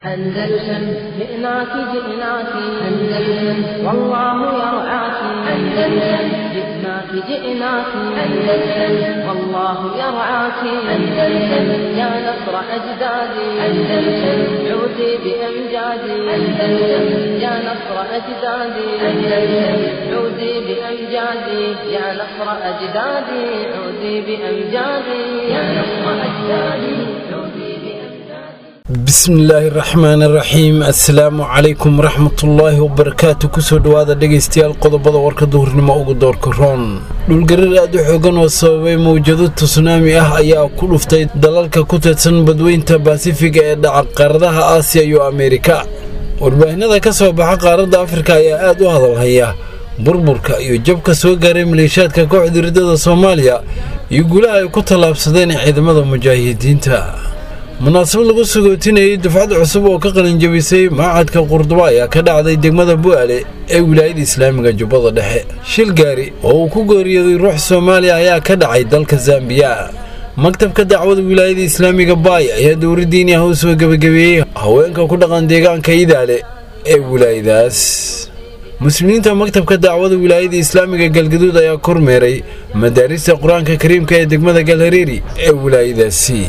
أندلسن جئناك جئناك أندلسن والله يرعاك أندلسن جئناك جئناك أندلسن والله يرعاك أندلسن يا نصر أجدادي أندلسن عودي بأمجادي أندلسن يا نصر أجدادي أندلسن عودي بأمجادي يا نصر أجدادي عودي بأمجادي يا نصر أجدادي عودي bismillaahi raxmaani raxiim assalaamu calaykum waraxmatullaahi wabarakaatu kusoo dhawaada dhegaystayaal qodobada warka duhurnimo ugu doorka roon dhulgarir aad u xoogan oo sababay mawjado tsunami ah ayaa ku dhuftay dalalka ku teedsan badweynta basifiga ee dhaca qaaradaha aasiya iyo ameerika warbaahinada ka soo baxa qaaradda afrika ayaa aad u hadalhaya burburka iyo jabka soo gaaray maleeshiyaadka kooxda ridada soomaaliya iyo guulaha ay ku tallaabsadeen ciidamada mujaahidiinta munaasabad lagu sagootinayay dufcad cusub oo ka qalinjabisay maacadka qurduba ayaa ka dhacday degmada bu'aale ee wilaayada islaamiga jubbada dhexe shil gaari oo uu ku geeriyooday ruux Soomaaliya ayaa ka dhacay dalka Zambiya maktabka dacwada wilaayada islaamiga baay ayaa dowladdiina u soo gabagabeeyay haweenka ku dhaqan deegaanka Idaale ee wilaayadaas muslimiinta maktabka dacwada wilaayada islaamiga galgaduud ayaa kormeeray madaarista quraanka kariimka ee degmada galhareeri ee wilaayadaasi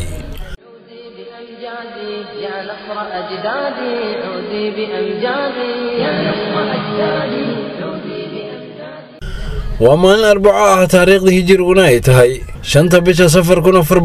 يا نصر أجدادي عودي بأمجادي يا نصر أجدادي عودي بأمجادي ومان 4 taariikhda hijriguna ay tahay 5 bisha safar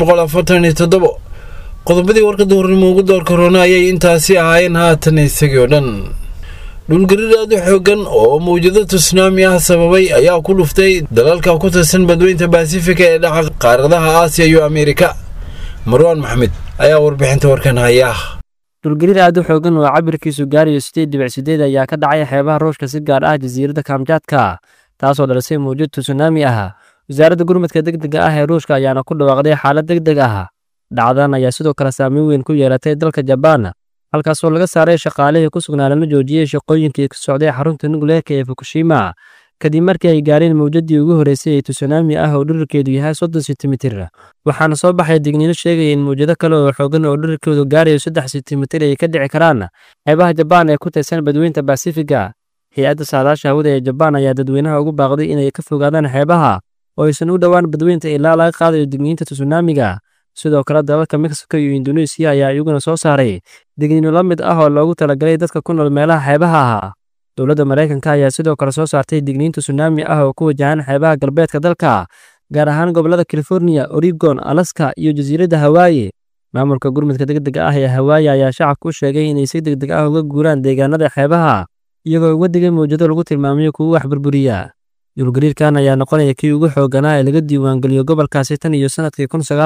1447 qodobadii warka duhurnimo ugu door corona ayay intaasi ahaayeen haatan isagoo dhan dhulgarir aad u xoogan oo mawjado tsunami ah sababay ayaa ku dhuftay dalalka ku tirsan badweynta Pacific ee dhaca qaaradaha Aasiya iyo Ameerika Marwan Maxamed ayaa warbixinta warkan haya dhulgarir aad u xoogan oo cabirkiisu gaarayo 8.8 ayaa ka dhacay xeebaha Ruushka si gaar ah jasiiradda Kamchatka taasoo dhalisay mawjad tsunami ah wasaaradda gurmadka degdega ah ee Ruushka ayaana ku dhawaaqday xaalad degdeg ah dhacdan ayaa sidoo kale saameyn weyn ku yeelatay dalka Japan halkaas oo laga saaray shaqaalihii ku sugnaa lana joojiyay shaqooyinkii ka socday xarunta nukleerka ee Fukushima kadib markii ay gaareen mawjadii ugu horeysay ee tsunami ah oo dhererkeedu yahay 30 sentimitir waxaana soo baxay digniino sheegaya in mawjado kale oo xoogan oo dhererkeedu gaarayo 3 sentimitir ay ka dhici karaan xeebaha Japan ee ku tirsan badweynta Pacifiga hay'adda saadaasha hawada ee Japan ayaa dadweynaha ugu baaqday inay ka fogaadaan xeebaha oo aysan u dhawaan badweynta ilaa laga qaadayo digniinta tsunamiga sidoo kale dalalka Mexico iyo Indonesia ayaa iyaguna soo saaray digniino la mid ah oo loogu talagalay dadka ku nool meelaha xeebaha ah dowladda Mareykanka ayaa sidoo kale soo saartay digniinta tsunami ah oo ku wajahan xeebaha galbeedka dalka gaar ahaan gobolada California, Oregon, Alaska iyo jasiiradda Hawaii maamulka gurmadka degdega ah ee Hawaii ayaa shacabku sheegay inay si degdeg ah uga guuraan deegaanada xeebaha iyagoo uga digay mawjado lagu tilmaamayo kuwa wax burburiya dhulgariirkan ayaa noqonaya kii ugu xooganaa ee laga diiwaangeliyo gobolkaasi tan iyo sanadkii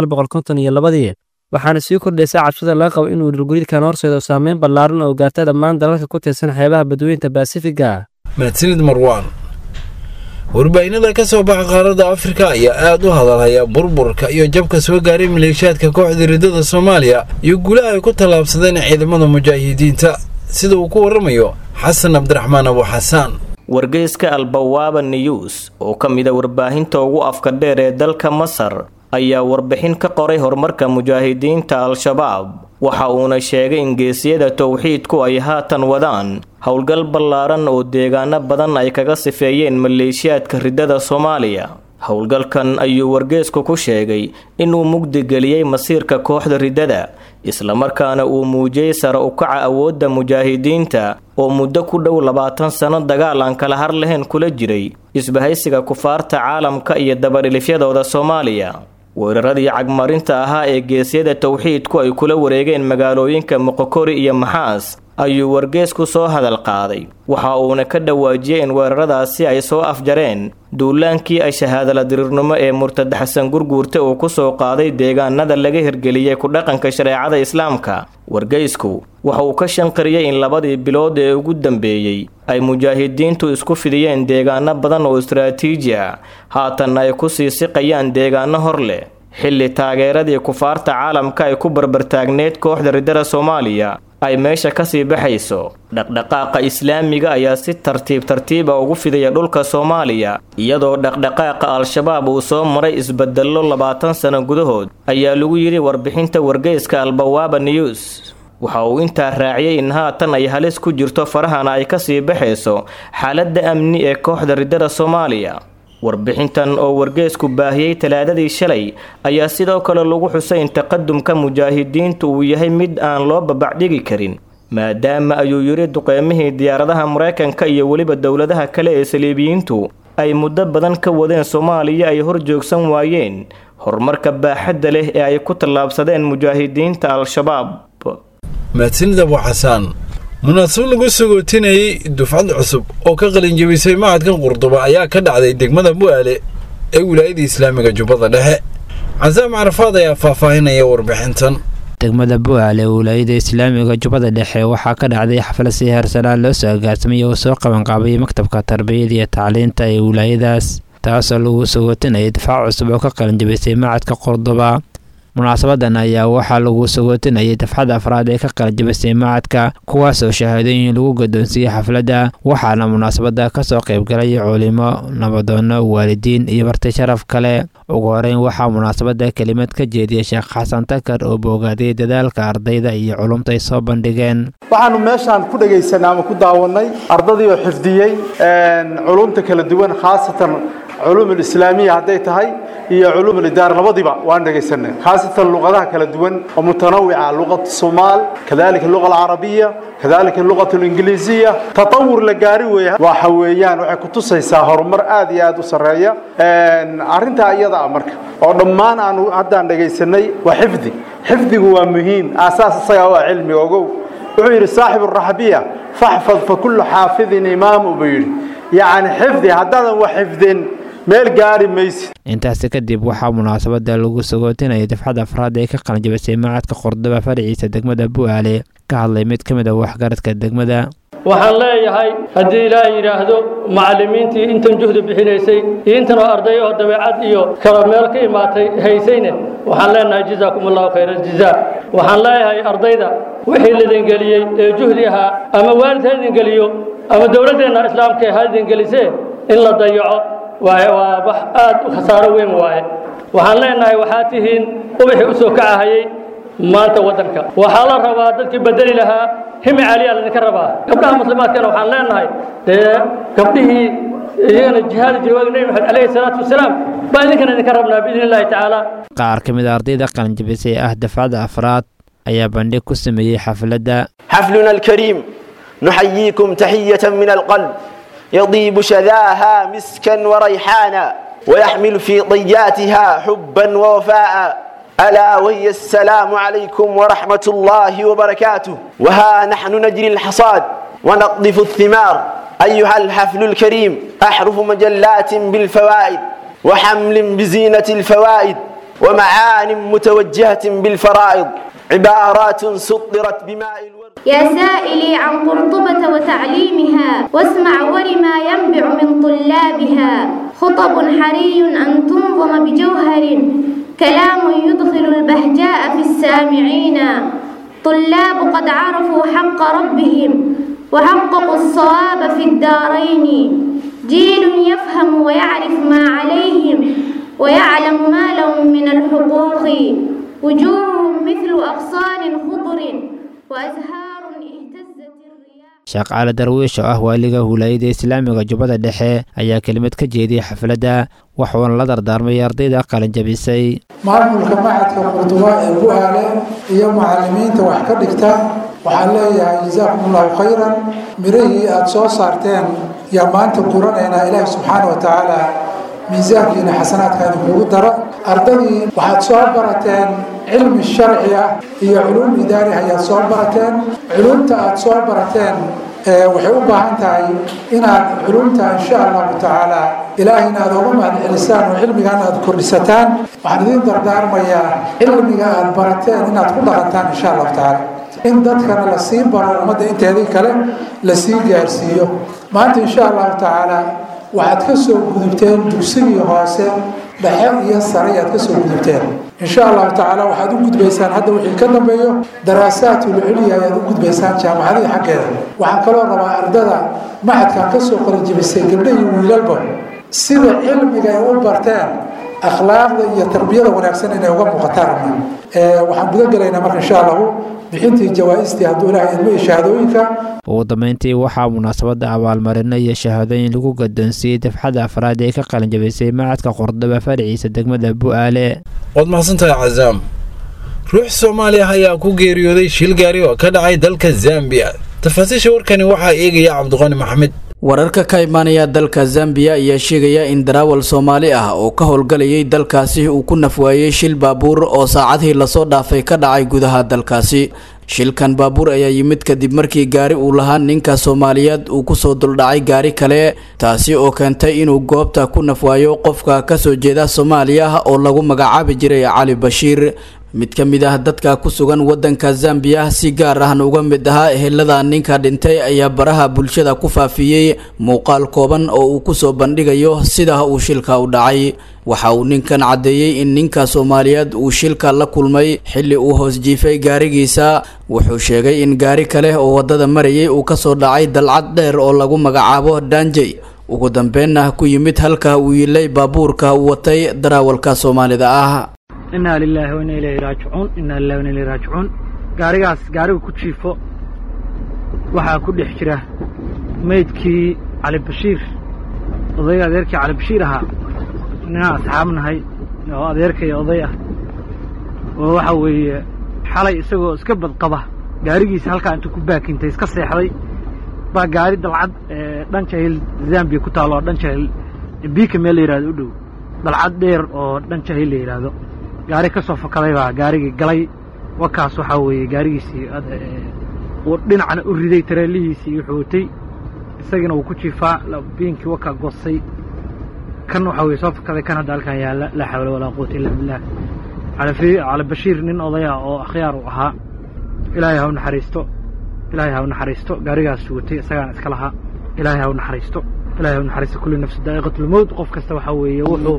1952 waxaana sii kordhaysa cabsida laga qabo inuu dhulgariirkan horseedo saameyn ballaaran oo gaarta dhammaan dalalka ku tirsan xeebaha badweynta Pacifiga mahadsanid Marwan warbaahinada ka soo baxa qaaradda Afrika ayaa aad u hadalhaya burburka iyo jabka soo gaaray maleeshiyaadka kooxda ridada Soomaaliya iyo guulaha ay ku tallaabsadeen ciidamada mujaahidiinta sida uu ku waramayo Xasan Abdiraxmaan Abu Xasaan wargeyska Al-Bawaaba News oo kamida warbaahinta ugu afka dheer ee dalka Masar ayaa warbixin ka qoray horumarka mujaahidiinta Al-Shabaab waxa uuna sheegay in geesiyada tawxiidku ay haatan wadaan howlgal ballaaran oo deegaano badan ay kaga sifeeyeen maleeshiyaadka ridada Soomaaliya howlgalkan ayuu wargeysku ku sheegay inuu mugdi geliyay masiirka kooxda ridada isla markaana uu muujiyay sare u kaca awoodda mujaahidiinta oo muddo ku dhow 20 sano dagaal aan kala har lahayn kula jiray isbahaysiga kufaarta caalamka iyo dabadhilifyadooda Soomaaliya weeraradii cagmarinta ahaa ee geesiyada tawxiidku ay kula wareegeen magaalooyinka Moqokori iyo Maxaas ayuu wargeysku soo hadal qaaday waxa uuna ka dhawaajiyay in weeraradaasi ay soo afjareen duulaankii ay shahaadala dirirnimo ee murtad Xasan Gurguurte uu ku soo qaaday deegaanada laga hirgeliyay ku dhaqanka shareecada islaamka wargeysku waxa uu ka shanqariyay in 2 bilood ee ugu dambeeyay ay mujaahidiintu isku fidiyeen deegaano badan oo istiraatiiji ah haatan ay ku sii siqayaan deegaano hor leh xilli taageeradii kufaarta caalamka ay ku barbartaagneed kooxda ridada Soomaaliya ay meesha ka sii baxayso dhaqdhaqaaqa islaamiga ayaa si tartiib ugu fidaya dhulka Soomaaliya iyadoo dhaqdhaqaaqa Al-Shabaab uu soo maray isbeddello 20 sano gudahood ayaa lagu yiri warbixinta wargeyska Al-Bawaaba News waxa uu intaa raaciyay in haatan ay halis ku jirto farahana ay kasii baxayso xaaladda amni ee kooxda riddada Soomaaliya. warbixintan oo wargeysku baahiyay talaadadii shalay ayaa sidoo kale lagu xusay in taqadumka mujaahidiintu uu yahay mid aan loo babacdhigi karin maadaama ayuu yiri duqeymihii diyaaradaha Mareykanka iyo waliba dowladaha kale ee Saliibiyiintu ay muddo badan ka wadeen Soomaaliya ay horjoogsan waayeen horumarka baaxadda leh ee ay ku tallaabsadeen mujaahidiinta Al-Shabaab. maadsida Abu Xasaan munaasabad lagu sagootinayay dufcad cusub oo ka qalin jabisay macadka Qurduba ayaa ka dhacday degmada Bu'aale ee wilaayada Islaamiga Jubbada Dhexe. Cazaam Carafaad ayaa faahfaahinaya warbixintan. degmada Bu'aale wilaayada Islaamiga Jubbada Dhexe waxaa ka dhacday xaflad si heersalaan loo soo agaasimay oo soo qaban qaabay maktabka tarbiyada iyo tacliinta ee wilaayadaas taasoo lagu sagootinayay dufcad cusub oo ka qalin jabisay macadka Qurduba. munaasabadan ayaa waxaa lagu sagootinayay dafcada afraad ee ka qalin jabisay macadka kuwaas oo shahaadooyin lagu gadoonsiiyay xafladda waxaana munaasabada ka soo qayb galay culimo nabadoono waalidiin iyo marti sharaf kale. ugu horeyn waxaa munaasabada kelimad ka jeediyay Sheekh Xasan Takar oo boogaaday dadaalka ardayda iyo culumta ay soo bandhigeen. waxaanu meeshaan ku dhageysanay ama ku daawanay ardadii oo xifdiyay culumta kala duwan khaasatan علوم الإسلامية هديتها هي علوم الإدارة لبضبة وأنا جيسنا خاصة اللغات كلا دوان ومتنوعة لغة الصومال كذلك اللغة العربية كذلك اللغة الإنجليزية تطور لجاري وحويان وعكتوس يسهر مرآد يادو سرية عرنتها أيضا أمرك ودمان أنو عدا جيسنا حفظي هو مهم أساس الصياوة علمي وجو وعير صاحب الرحبية فاحفظ فكل حافظ إمام وبير يعني حفظي هذا هو حفظين meel gaari maysid. intaas kadib waxaa munaasabada lagu sagootinayay dafcada afraad ee ka qalin jabisay macadka Qurduba farciisa degmada Bu'aale ka hadlay mid kamid ah waxgaradka degmada. waxaan leeyahay haddii Ilaahay yiraahdo macallimiintii intan juhdi bixinaysay intan arday oo dabeecad iyo kala meel ka imaatay haysayna waxaan leenahay jazaakumullahu khayran jazaa. waxaan leeyahay ardayda wixii la idingeliyay ee juhdi ahaa ama waalid ha idin geliyo ama dawladdeena islaamka ha idin gelisay in la dayaco waa aad u khasaaro weyn waaye. waxaan leenahay waxaa tihiin wixii u soo kacahayay maanta wadanka waxaa la rabaa dadkii bedeli lahaa himi caaliya la ka rabaa gabdhaha muslimaadkana waxaan leenahay gabdhihii iyagana jihaad jooga Nabi Maxamed alayhi salaatu wasalaam baa idinkana ka rabnaa biidin Ilaahay tacaala. qaar kamid ah ardayda qalin jabisay dafcada afraad ayaa bandhig ku sameeyay xafladda. حفلنا الكريم نحييكم تحية من القلب يضيب شذاها مسكا وريحانا ويحمل في طياتها حبا ووفاء ألا وهي السلام عليكم ورحمة الله وبركاته. وها نحن نجري الحصاد ونقذف الثمار أيها الحفل الكريم أحرف مجلات بالفوائد وحمل بزينة الفوائد ومعان متوجهة بالفرائض عبارات سطرت بماء الورد. يا سائلي عن قرطبة وتعليمها واسمع ولما ينبع من طلابها خطب حري أن تنظم بجوهر كلام يدخل البهجاء في السامعين. طلاب قد عرفوا حق ربهم وحققوا الصواب في الدارين جيل يفهم ويعرف ما عليهم ويعلم ما لهم من الحقوق وجوههم مثل أغصان خضر وأزهار اهتزت الرياح. Sheekh Cali Darwiish oo ah waaliga wilaayada Islaamiga Jubbada Dhexe ayaa kelimad ka jeediyay xafladda waxaana la dardaarmay ardayda qalin jabisay. maamulka macadka Qurduba ee Bu'aale iyo macallimiinta wax ka dhigta waxaan leeyahay jazaakumullahu khayran mirihii aad soo saarteen yaa maanta quranayna Ilaahay subxaanahu wa ta'aala miisaankiina xasanaadkaada kugu daro. ardadii waxaad soo barateen cilmi sharci ah iyo culuum idaari ayaad soo barateen. culuumta aad soo barateen waxay u baahan tahay inaad culuumta insha allahu tacaala ilaahayna aad uga mahadcelisaan oo cilmigaana aad kordhisataan. waxaan idin dardaarmayaa cilmiga aad barateen inaad ku dhaqantaan insha allahu tacaala in dadkana la sii baro ummadda inteedii kale la sii gaarsiiyo. maanta insha allahu tacaala waxaad ka soo gudubteen dugsigii hoose dhexe iyo sare ayaad ka soo gudubteen. insha allahu tacaala waxaad u gudbaysaan hadda wixii ka dambeeyo daraasaadul culya ayaad u gudbaysaan jaamacadii xaggeeda. waxaan kaloo rabaa ardada macadkan ka soo qalin jabisay gabdho iyo wiilalba sida cilmiga ay u barteen akhlaaqda iyo tarbiyada wanaagsan inay uga muuqataan. waxaan guda gelaynaa marka insha allahu bixintii jawaa'istii hadduu ilaahay idmo iyo shahaadooyinka. ugu dambeyntii waxaa munaasabadda abaalmarino iyo shahaadooyin lagu gadoonsiiyey dafxadda afraad ee ka qalinjabisay macadka Qurdaba faraciisa degmada Bu'aale. waad mahadsantahay cazaam. ruux Soomaali ah ayaa ku geeriyooday shil gaari oo ka dhacay dalka Zambia. tafaasiisha warkani waxaa eegaya Cabdiqani Maxamed. wararka ka imaanaya dalka Zambia ayaa sheegaya in darawal Soomaali ah oo ka howlgalayay dalkaasi uu ku nafwaayay shil baabuur oo saacadihii lasoo dhaafay ka dhacay gudaha dalkaasi. shilkan baabuur ayaa yimid kadib markii gaari uu lahaa ninka Soomaaliyeed uu ku soo duldhacay gaari kale, taasi oo keentay inuu goobta ku nafwaayo qofka ka soo jeeda Soomaaliya oo lagu magacaabi jiray Cali Bashiir. mid ka mid ah dadka ku sugan wadanka Zambia si gaar ahna uga mid ahaa ehelada ninka dhintay ayaa baraha bulshada ku faafiyay muuqaal kooban oo uu ku soo bandhigayo sida uu shilka u dhacay. waxa uu ninkan cadeeyay in ninka Soomaaliyeed uu shilka la kulmay xilli uu hoos jiifay gaarigiisa. wuxuu sheegay in gaari kale oo wadada marayay uu ka soo dhacay dalcad dheer oo lagu magacaabo Danjay, ugu dambeynna ku yimid halka uu yilay baabuurka uu watay darawalka Soomaalida ah. inna lillahi wa inna ilayhi raaji'uun inna lillahi wa inna ilayhi raaji'uun. gaarigu ku jiifo waxa ku dhex jira meydkii Cali Bashiir, odayga adeerkii Cali Bashiir ahaa. ninaa asxaabnahay oo adeerkay oday ah oo waxa weeye xalay isagoo iska badqaba gaarigiisa halka inta ku baakintay iska seexday baa gaari dalcad Dhanjahil Zambia ku taalo Dhanjahil biika meel la yiraahdo u dhow dalcad dheer oo Dhanjahil la yiraahdo gaari ka soo fakaday baa gaarigii galay. wakaas waxa weeye gaarigiisii oo dhinacna u riday tareelihiisii wuxuutay isagana uu ku jiifaa biinkii waka goosay. kan waxa weeye soo fakaday kan hadda halkan yaala la xawla wala quwwata illa billah. Cali Bashiir nin odaya oo akhyaar u ahaa, ilaahay ha u naxariisto, ilaahay ha u naxariisto. gaarigaas watay isagana iska lahaa, ilaahay ha u naxariisto, ilaahay ha u naxariisto. kullu nafs daa'iqatul mawt. qof kasta waxa weeye wuxuu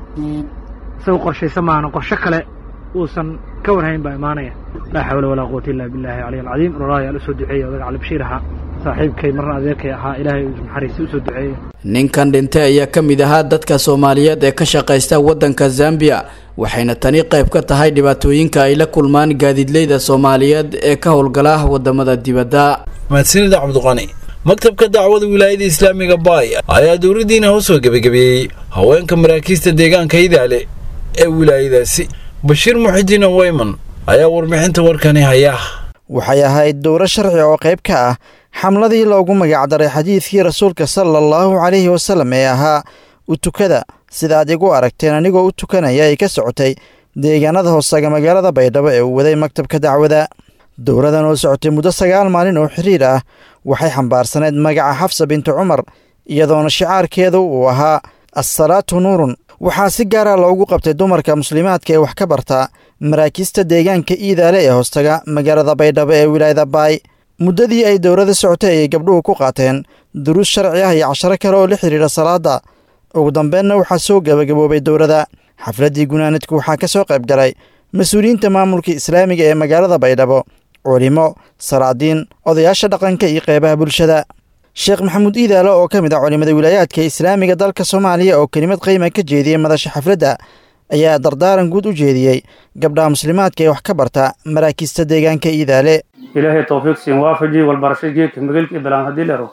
soo qorshaysan maana qorshe kale uusan ka warhayn baa imaanaya. laa xawla walaa quwwata illa billahi aliyyil cadiim. raraaya la soo duceeyay odaga Cali Bashiir ahaa, saaxiibkay marna adeerkay ahaa, ilaahay uu naxariisto u soo duceeyay. ninkan dhintay ayaa ka mid ahaa dadka Soomaaliyeed ee ka shaqeysta wadanka Zambia, waxayna tani qayb ka tahay dhibaatooyinka ay la kulmaan gaadiidleyda Soomaaliyeed ee ka howlgala wadamada dibadda. mahadsanid Cabdiqani. maktabka dacwada wilaayada islaamiga Baay ayaa dowladdiina u soo gabagabeeyay haweenka maraakiista deegaanka Idaale ee wilaayadaasi. Bashiir Muxidiin Wayman ayaa warbixinta warkani haya. waxay ahayd dowro sharci oo qayb ka ah xamladii loogu magac daray xadiidkii rasuulka sallallahu calayhi wasallam ee ahaa u tukada sida aad igu aragteen anigoo u tukanaya ay ka socotay deegaanada hoosaga magaalada Baydhabo ee uu waday maktabka dacwada. dowradan oo socotay muddo 9 maalin oo xiriir ah waxay xambaarsaneyd magaca Xafsa bint Umar, iyadoona shicaarkeedu uu ahaa as-salaatu nuurun. waxaa si gaar ah loogu qabtay dumarka muslimaadka ee wax ka barta maraakiista deegaanka Idaale ee hoostaga magaalada Baydhabo ee wilaayada Baay. muddadii ay dowrada socotay ay gabdhuhu ku qaateen duruus sharci ah iyo casharo kale oo la xiriira salaada. ugu dambeynna waxaa soo gabagaboobay dowrada. xafladii gunaanadku waxaa ka soo qayb galay mas-uuliyiinta maamulka islaamiga ee magaalada Baydhabo, culimo, salaadiin, odayaasha dhaqanka iyo qeybaha bulshada. sheekh maxamuud Idaale oo ka mid ah culimada wilaayaadka islaamiga dalka Soomaaliya oo kelimad qiimo ka jeediyay madasha xafladda ayaa dardaaran guud u jeediyey gabdhaha muslimaadka ee wax ka barta maraakiista deegaanka Idaale. ilaahay tawfiiq siin waafaji wal barashadii magalkii bilaan hadii leero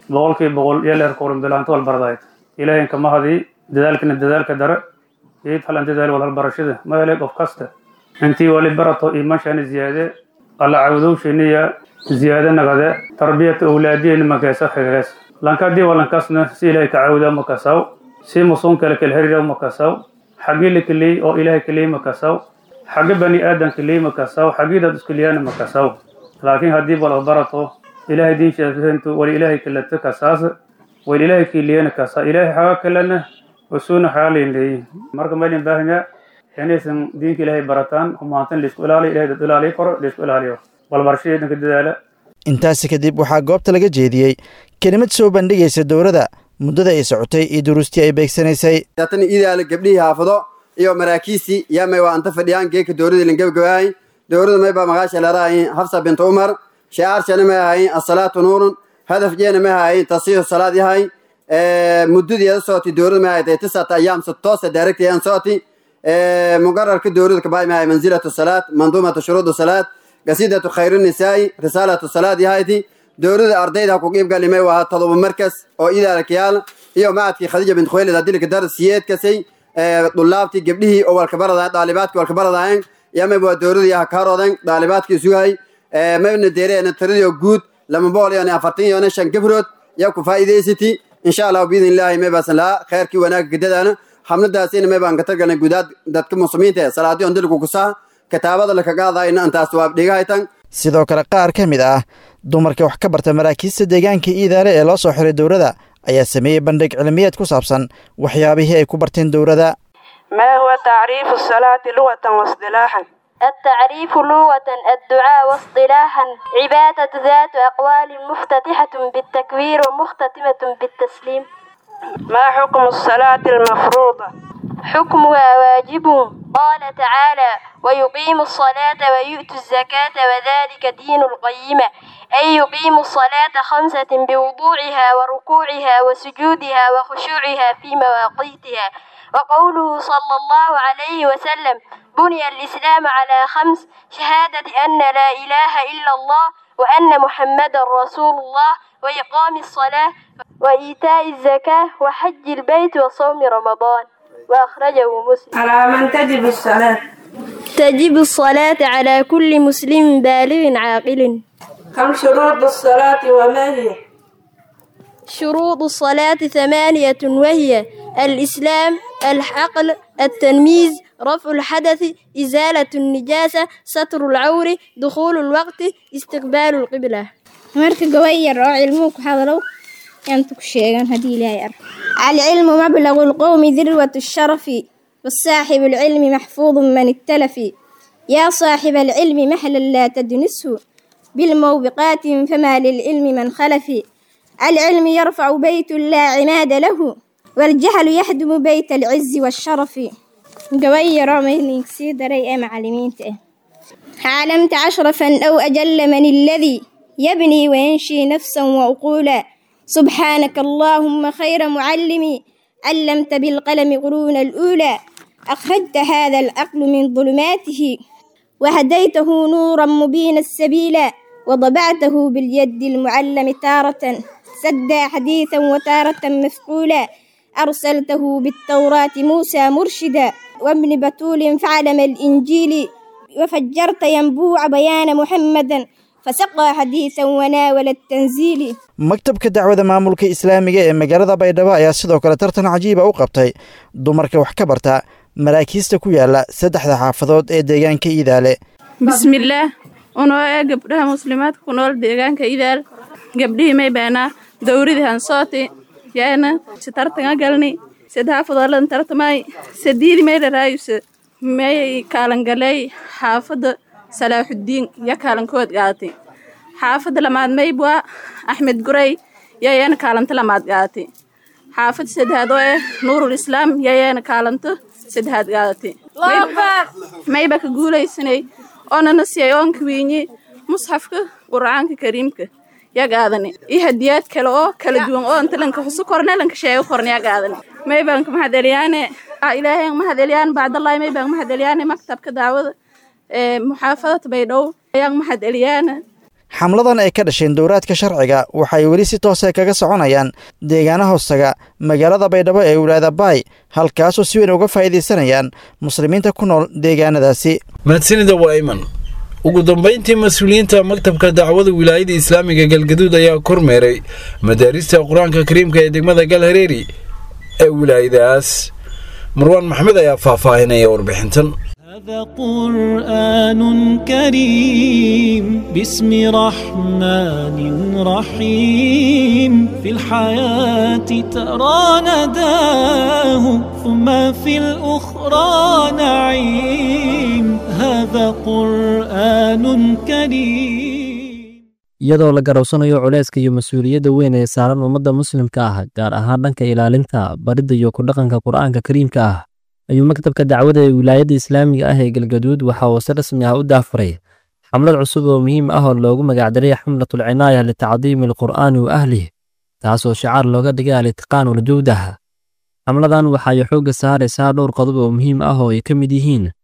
boqol iyo leer koran bilaanto wal baradayd ilaahay kama hadi dadaalka dare ee falan dadaal wal barashada ma hele qof kasta intii wali barato iimashan ziyaade alla cawdow shiniya ziyaada nagade tarbiyat awlaadina makasa xagaas lankadii walan kasna si ilaahay ka cawda makasaw si musun kale xiriir makasaw xagili kali oo ilaahay kali makasaw xag bani aadan kali makasaw xagida iskuliyana makasaw. laakiin hadii wala barato ilaahay diintiisa wali ilaahay kala takasaas wali ilaahay kiliyana kasa ilaahay xaga kalena وسون حالين لي مرق مالين باهنا يعني سن دينك إلهي براتان هم عن ليسكو إلهي إلهي إلهي كور ليسكو إلهي والبرشيد نكد ذلك. intaasi kadib waxaa goobta laga jeediyey kelimad soo bandhigaysa dowladda muddada ay socotay iyo duruustii ay beegsanaysay. tan Idaale gabdhihii haafado iyo maraakiisi yaamay waa anta fadhiyaan geeka dowladda lingabgaay dowladda may ba magaasha leedahay Xafsa bint Umar shi'aar shanama yahay as-salaatu nuurun hadaf jeena ma yahay tasiir salaad yahay muddadii socotay dowladda ma yahay 9 ayaam toos directly aan socotay muqarrar ka dowladda ka baay ma yahay manzilatu salaat mandumatu shuruud salaat قصيدة خير النساء رسالة الصلاة هايتي دورة أرضيها كوكيب قال لي وها تضرب مركز أو إذا الكيال هي معك خديجة بنت خويلد هدي لك درس سياد كسي طلابتي قبله أول كبار طالباتك والكبار ذاين يا ما بوا دورة يا كارودين طالباتك سوي ما بين ديرين التريو جود لما بقول يعني أفرتين يعني شن كبرت ياكو فائدة ستي إن شاء الله بإذن الله ما بس لا خير كي وناك جدنا أنا حمد داسين ما بانكتر جنا جودات دتك مسلمين ته صلاة عندك كوكسا كتابة لك قاعدة إن أنت أسواب ديجايتن sidoo kale qaar ka mid ah dumarka wax ka barta maraakiista deegaanka iidaale ee loo soo xiray dowladda ayaa sameeyay bandhig cilmiyeed ku saabsan waxyaabihii ay ku barteen dowladda. ما هو تعريف الصلاة لغة واصطلاحا؟ التعريف لغة الدعاء واصطلاحا عبادة ذات أقوال مفتتحة بالتكبير ومختتمة بالتسليم. ما حكم الصلاة المفروضة؟ حكمها واجب قال تعالى ويقيم الصلاة ويؤتي الزكاة وذلك دين القيمة أي يقيم الصلاة 5 بوضوعها وركوعها وسجودها وخشوعها في مواقيتها. وقوله صلى الله عليه وسلم بني الإسلام على 5 شهادة أن لا إله إلا الله وأن محمد رسول الله وإقام الصلاة وإيتاء الزكاة وحج البيت وصوم رمضان. وأخرجه مسلم. على من تجب الصلاة؟ تجب الصلاة على كل مسلم بالغ عاقل. كم شروط الصلاة وما هي؟ شروط الصلاة 8 وهي الإسلام العقل التمييز رفع الحدث إزالة النجاسة ستر العور دخول الوقت استقبال القبلة. marka gawayar oo cilmuhu ku hadalo inta ku sheegan hadii ilaahay ar العلم مبلغ القوم ذروة الشرف والصاحب العلم محفوظ من التلف يا صاحب العلم محلا لا تدنسه بالموبقات فما للعلم من خلف العلم يرفع بيت لا عماد له والجهل يهدم بيت العز والشرف قوير ميلينك سيدري معلمين علمت أشرفا أو أجل من الذي يبني وينشي نفسا وعقولا سبحانك اللهم خير معلمي علمت بالقلم قرون الأولى أخرجت هذا العقل من ظلماته وهديته نورا مبين السبيل وضبعته باليد المعلم تارة سدى حديثا وتارة مفقولا أرسلته بالتوراة موسى مرشدا وابن بتول فعلم الإنجيل وفجرت ينبوع بيان محمدا فسقى حديثا وناول التنزيل. maktabka dacwada maamulka islaamiga ee magaalada Baydhabo ayaa sidoo kale tartan cajiib ah u qabtay dumarka wax ka barta maraakiista ku yaala 3 xaafadood ee deegaanka Iidaale. bismillaah ono gabdhaha muslimaadka ku nool deegaanka Iidaal gabdhihii may baana dowladii hansooti yaana si tartan galni 3 xaafadood lan tartamay sadeed may raayus may kaalan galay xaafada salaaxudiin ya kaalan kood gaatay xaafada lamaad maybwa axmed guray yaayana kaalanta lamaad gaatay xaafad saddexaad oo nuurul islaam yaayana kaalanta saddexaad gaatay mayba ka guulaysanay oonana siyoonka wiinyi mushafka quraanka kariimka ya gaadani iyo hadiyad kale oo kala duwan oo inta lanka xusu korneelanka sheego korneya gaadani mayban ka mahadeliyaane ilaahay mahadeliyan bacdallahi mayban mahadeliyaane maktabka daawada muxaafadada Baydhabo ayaan mahadeliyaane. xamladan ay ka dhasheen dowraadka sharciga waxay weli si toos ah kaga soconayaan deegaanaha hoostaga magaalada Baydhabo ee wilaayada Baay halkaas oo si weyn uga faa'iideysanayaan muslimiinta ku nool deegaanadaasi. mahadsanida waa Ayman. ugu dambeyntii mas'uuliyiinta maktabka dacwada wilaayada islaamiga Galgaduud ayaa kormeeray madaarista quraanka kariimka ee degmada Galhareeri ee wilaayadaas. Marwan Maxamed ayaa faahfaahinaya warbixintan. هذا قرآن كريم باسم رحمن رحيم في الحياة ترى نداه ثم في الأخرى نعيم هذا قرآن كريم iyadoo la garowsanayo culeyska iyo mas'uuliyadda weyn ee saaran ummadda muslimka ah gaar ahaan dhanka ilaalinta baridda iyo ku dhaqanka quraanka kariimka ah ayuu maktabka dacwada ee wilaayada islaamiga ah ee Galgaduud waxa uu si rasmi ah u daafuray xamlad cusub oo muhiim ah oo loogu magacdaray xamlatul cinaaya li tacdiim alqur'aan wa ahlihi taasoo shicaar looga dhigay al-itqaan wal jawdah xamladan waxa ay xoogga saaraysaa dhowr qodob oo muhiim ah oo ay ka mid yihiin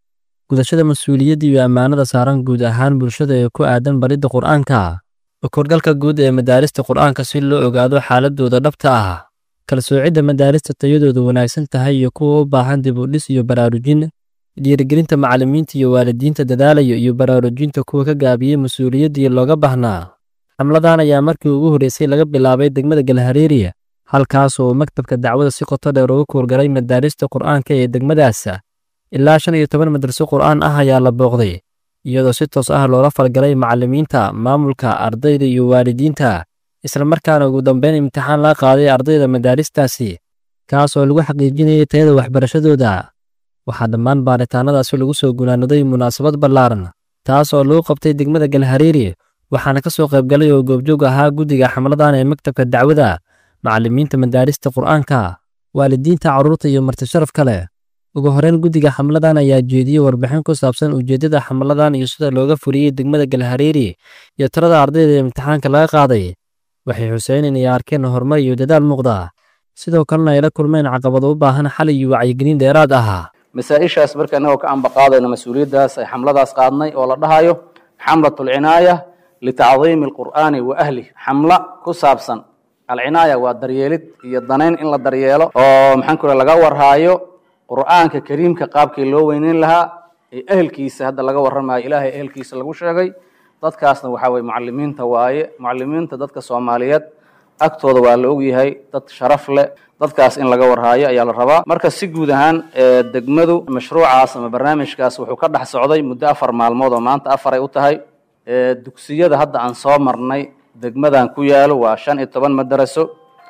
gudashada mas-uuliyadda iyo ammaanada saaran guud ahaan bulshada ee ku aadan baridda qur'aanka, korgalka guud ee madaarista qur'aanka si loo ogaado xaaladooda dhabta ah, kala soocidda madaarista tayadoodu wanaagsan tahay iyo kuwa u baahan dib u dhis iyo baraarujin, dhiirigelinta macallimiinta iyo waalidiinta dadaalaya iyo baraarujinta kuwa ka gaabiyey mas-uuliyaddii looga baahnaa. xamladan ayaa markii ugu horreysay laga bilaabay degmada Galhareeri, halkaas oo maktabka dacwada si qoto dheer uga koorgalay madaarista qur'aanka ee degmadaas. ilaa 15 madraso qur'aan ah ayaa la booqday, iyadoo si toos ah loola falgalay macallimiinta, maamulka, ardayda iyo waalidiinta, isla markaana ugu dambeyn imtixaan la qaaday ardayda madaaristaasi, kaas oo lagu xaqiijinayay tayada waxbarashadooda. waxaa dhammaan baaritaanadaasi lagu soo gunaanaday munaasabad ballaaran, taas oo lagu qabtay degmada Galhareeri, waxaana ka soo qaybgalay oo goobjoog ahaa guddiga xamladan ee maktabka dacwada, macallimiinta madaarista qur'aanka, waalidiinta carruurta iyo marti sharaf kale. ugu horeyn guddiga xamladan ayaa jeediyey warbixin ku saabsan ujeeddada xamladan iyo sida looga fuliyey degmada Galhareeri iyo tirada ardayda ee imtixaanka laga qaaday. waxay xuseen inay arkeen horumar iyo dadaal muuqda, sidoo kalena ay la kulmeen caqabado u baahan xal iyo wacyigelin dheeraad ah. masaa-ishaas marka annagoo ka ambaqaadayna mas-uuliyaddaas ay xamladaas qaadnay oo la dhahayo xamlatul cinaaya litacdiimi alqur'aani wa ahli. xamla ku saabsan alcinaaya waa daryeelid iyo danayn in la daryeelo oo maxaan ku laga warhaayo qur'aanka kariimka qaabkii loo weyneyn lahaa ee ehelkiisa hadda laga warramayo ilaahay ehelkiisa lagu sheegay. dadkaasna waxaa weye mucallimiinta waaye. mucallimiinta dadka Soomaaliyeed agtooda waa la ogyahay dad sharaf leh. dadkaas in laga warhaayo ayaa la rabaa. marka si guud ahaan degmadu mashruucaas ama barnaamijkaas wuxuu ka dhex socday muddo 4 maalmood oo maanta 4 ay u tahay. dugsiyada hadda aan soo marnay degmadan ku yaalo waa 15 madaraso.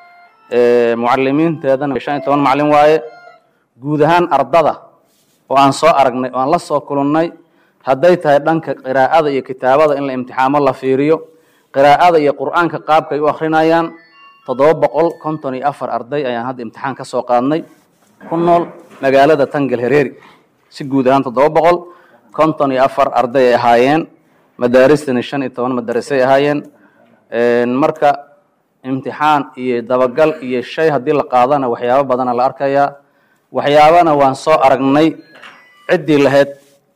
mucallimiinteedana 15 macallin waaye. guud ahaan ardada oo aan soo aragnay oo aan la soo kulannay hadday tahay dhanka qiraa'ada iyo kitaabada in la imtixaamo la fiiriyo, qiraa'ada iyo qur'aanka qaabka ay u akhrinayaan 754 arday ayaan hadda imtixaan ka soo qaadnay ku nool magaalada Galhareeri. si guud ahaan 754 arday ay ahaayeen, madaaristana 15 madarasay ahaayeen. marka imtixaan iyo dabagal iyo shay haddii la qaadana waxyaabo badan la arkayaa. waxyaabana waan soo aragnay ciddii lahayd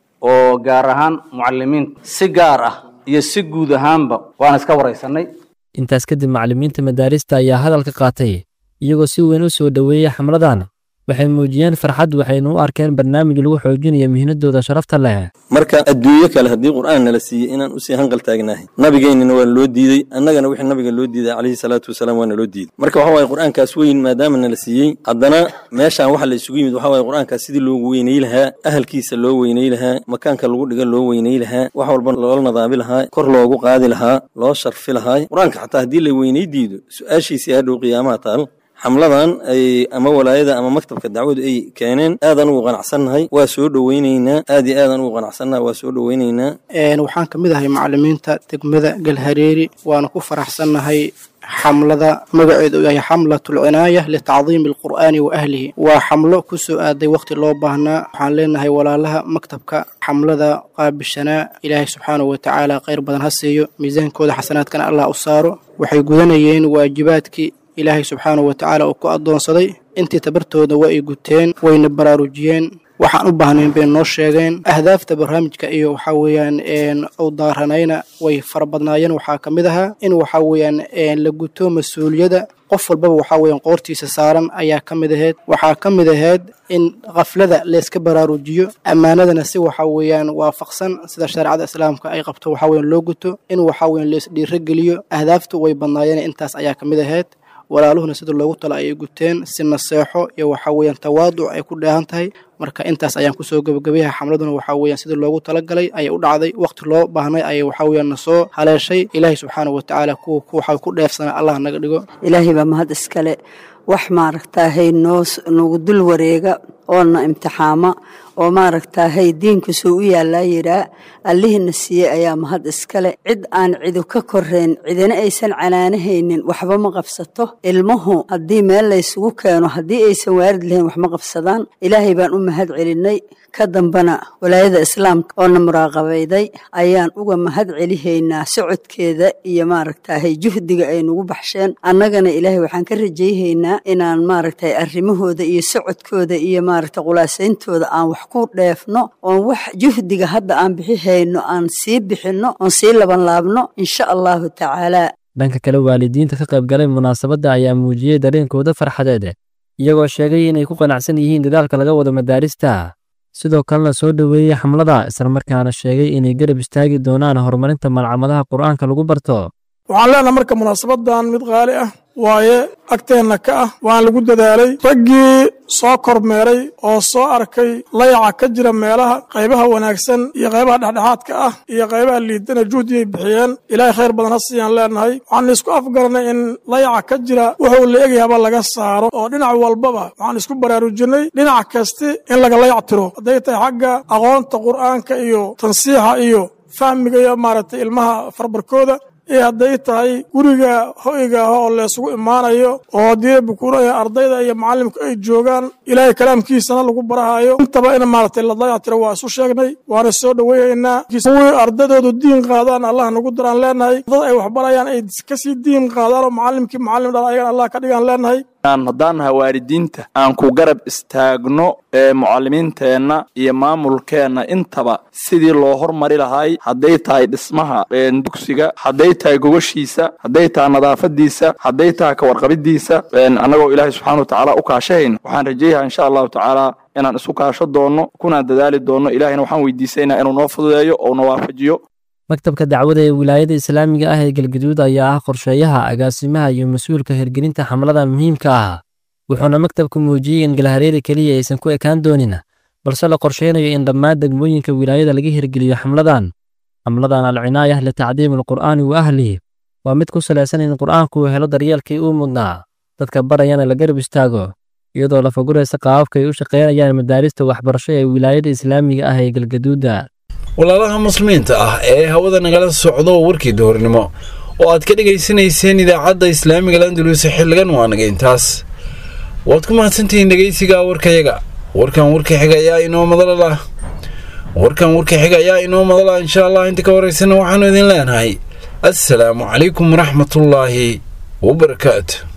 oo gaar ahaan mucallimiinta si gaar ah iyo si guud ahaanba waan iska wareysanay. intaas kadib macallimiinta madaarista ayaa hadalka qaatay, iyagoo si weyn u soo dhaweeyay xamladan. waxay muujiyeen farxad, waxayna u arkeen barnaamij lagu xoojinayo mihnadooda sharafta leh. marka adduunyo kale haddii qur'aan nala siiyey inaan usii hanqal taagnahay, nabigeennina waa loo diiday, annagana wixii nabiga loo diiday calayhi salaatu wasalaam waa naloo diiday. marka waxa waaye qur'aankaas weyn maadaama nala siiyey, haddana meeshaan waxa la isugu yimid waxa waaye qur'aankaas sidii loogu weynay lahaa, ahalkiisa loo weynay lahaa, makaanka lagu dhiga loo weynay lahaa, wax walba loola nadaami lahaa, kor loogu qaadi lahaa, loo sharfi lahaa. qur'aanka xataa haddii la weynay diido su-aashiisii hadhow qiyaamaha taal. xamladan ay ama walaayada ama maktabka dacwadu ay keeneen aadan ugu qanacsannahay, waa soo dhaweynaynaa. aad iyo aadan ugu qanacsannahay, waa soo dhaweynaynaa. waxaan ka mid ahay macallimiinta degmada Galhareeri, waana ku faraxsannahay xamlada magaceedu yahay xamlatul cinaaya litacdiimi alqur'aani wa ahlihi. waa xamlo ku soo aaday waqti loo baahnaa. waxaan leenahay walaalaha maktabka xamlada qaabishanaa, ilaahay subxaanahu wa tacaala khayr badan ha siiyo, miisaankooda xasanaadkana allah u saaro. waxay gudanayeen waajibaadkii ilaahay subxaanahu wa tacaala uu ku addoonsaday. intii tabartooda waa ay guteen, wayna baraarujiyeen. waxaan u baahnayn bay noo sheegeen. ahdaafta barnaamijka iyo waxaa weeyaan u daaranayna way fara badnaayeen. waxaa ka mid ahaa in waxaa weeyaan la guto mas-uuliyadda qof walbaba waxaa weeyaan qoortiisa saaran ayaa ka mid ahayd. waxaa ka mid ahayd in qaflada layska baraarujiyo, ammaanadana si waxaa weeyaan waafaqsan sida shareecada islaamka ay qabto waxaa weeyaan loo guto, in waxaa weeyaan lays dhiirageliyo. ahdaaftu way badnaayeen, intaas ayaa ka mid ahayd. walaaluhuna sida loogu tala ayay guteen, si naseexo iyo waxaa weeyaan tawaaduc ay ku dheehan tahay. marka intaas ayaan kusoo gabagabayahay. xamladuna waxaa weeyaan sida loogu talagalay ayay u dhacday, waqti loo baahnay ayay waxaa weeyaan na soo haleeshay. ilaahay subxaanahu wa tacaala waxaa ku dheefsanaa allah naga dhigo. ilaahay baa mahad iskale. wax maaragtaahay noogu dul wareega oona imtixaama oo maaragtaahay diinkusuu u yaallaa yiraa allihina siiyey ayaa mahad iskale. cid aan cidu ka koreyn, cidina aysan canaanahaynin waxba ma qabsato. ilmuhu haddii meel laysugu keeno haddii aysan waarid lahayn wax ma qabsadaan. ilaahay baan u mahad celinay. ka dambana walaayada islaamka oo na muraaqabayday ayaan uga mahad celihaynaa socodkeeda iyo maaragtaahay juhdiga ay nagu baxsheen. annagana ilaahay waxaan ka rajayhaynaa inaan maaragtay arrimahooda iyo socodkooda iyo maaragtay qulaasayntooda aan wax wax ku dheefno oon wax juhdiga hadda aan bixihayno aan sii bixinno oon sii labanlaabno insha allahu tacaala. dhanka kale waalidiinta ka qayb galay munaasabadda ayaa muujiyey dareenkooda farxadeed iyagoo sheegay inay ku qanacsan yihiin dadaalka laga wado madaarista sidoo kalena soo dhoweeyey xamlada islamarkaana sheegay inay garab istaagi doonaan horumarinta malcamadaha qur'aanka lagu barto. waxaan leenahay marka munaasabadan mid qaali ah waaye agteenna ka ah waan lagu dadaalay raggii soo kormeeray oo soo arkay layaca ka jira meelaha qaybaha wanaagsan iyo qaybaha dhexdhexaadka ah iyo qaybaha liidana juhdiyay bixiyeen ilaahay khayr badan ha siiyaan leenahay waxaan isku afgaranay in layaca ka jira wuxuu la egayaba laga saaro oo dhinac walbaba waxaan isku baraarujinay dhinac kasti in laga layac tiro hadday tahay xagga aqoonta qur'aanka iyo tansiixa iyo fahmiga iyo maaragtay ilmaha farbarkooda iyo hadday tahay guriga hoyga ah oo laysugu imaanayo oo haddii bukuuraya ardayda iyo macallimka ay joogaan ilaahay kalaamkiisana lagu barahayo intaba in maaragtay la dayactiro waa isu sheegnay waana soo dhoweynaynaa kuwii ardaydoodu diin qaadaan allah nagu daraan leenahay dad ay waxbarayaan ay kasii diin qaadaan oo macallimkii macallim dhala ayagana allah ka dhigaan leenahay haddaan nahay waalidiinta aan ku garab istaagno mucallimiinteenna iyo maamulkeenna intaba sidii loo hormari lahay hadday tahay dhismaha dugsiga hadday tahay gogoshiisa hadday tahay nadaafadiisa hadday tahay ka warqabidiisa annagoo ilaahay subxaana watacaala u kaashahayn waxaan rajeeyahaa insha allahu tacaala inaan isu kaasho doonno kunaan dadaali doonno ilaahayna waxaan weydiisaynaa inuu noo fududeeyo oo na waafajiyo. maktabka dacwada ee wilaayada islaamiga ah ee galgaduud ayaa ah qorsheeyaha agaasimaha iyo mas-uulka hirgelinta xamlada muhiimka ah wuxuuna maktabku muujiyey in galhareeri keliya aysan ku ekaan doonin balse la qorsheynayo in dhammaan degmooyinka wilaayada laga hirgeliyo xamladan alcinaayah litacdiimi alqur'aani wa ahlihi waa mid ku salaysan in qur'aanku uu helo daryeelkii uu mudnaa dadka barayana la garab istaago iyadoo la faguraysa qaababka ay u shaqeynayaan madaarista waxbarasho ee wilaayada islaamiga ah ee galgaduuda. walaalaha muslimiinta ah ee hawada nagala socdo warkii duhurnimo oo aad ka dhegaysanayseen idaacadda islaamiga landulus xilligan waa naga intaas waad ku mahadsantihiin dhegaysiga warkayaga warkan warka xiga ayaa inoo madala insha allah inta ka horeysana waxaanu idin leenahay assalaamu calaykum waraxmatullaahi wabarakaatu.